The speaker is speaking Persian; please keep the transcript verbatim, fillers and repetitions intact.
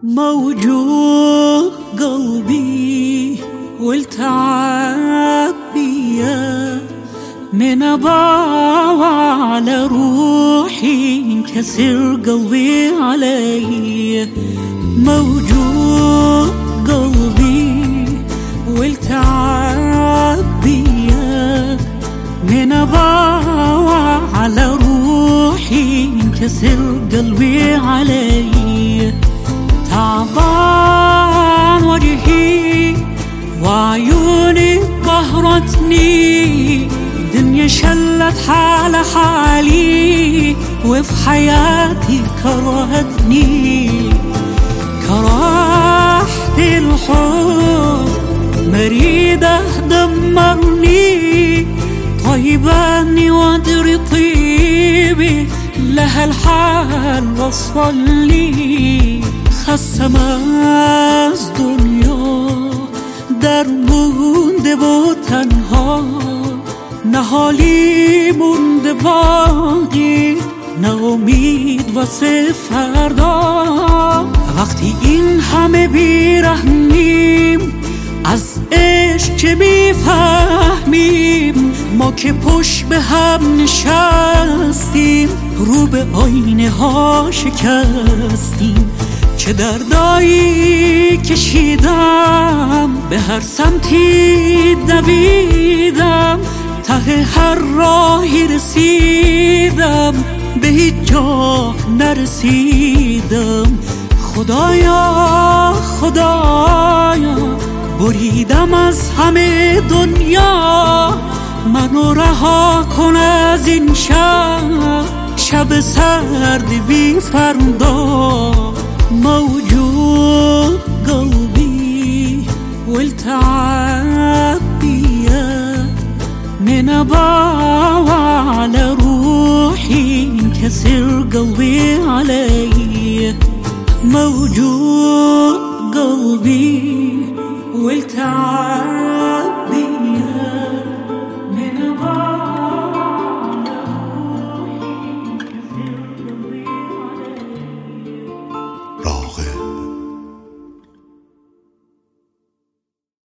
موجوع قلبي والتعب بيا من أباوع على روحي انكسر قلبي علي. موجوع قلبي والتعب بيا من أباوع على روحي انكسر قلبي علي. تعبان وجهي وعيوني قهرتني، دنيا شلت حال حالي وفي حياتي كرهتني. كرهت الحب مريدة دمرني، طيباني وادري طيبي لها الحال وصلني. خستم از دنیا در مونده و تنها، نه حالی مونده باقی نه امید واسه فردا. وقتی این همه بیرحمیم از عشق چه میفهمیم؟ ما که پشت به هم نشستیم رو به آینه ها شکستیم. چه دردایی کشیدم به هر سمتی دویدم، ته هر راهی رسیدم به هیچ جا نرسیدم. خدایا خدایا بریدم از همه دنیا، منو رها کن از این شب، شب سرد بی فردا. موجوع قلبي والتعب بيا من أباوع على روحي انكسر قلبي علي. موجوع قلبي والتعب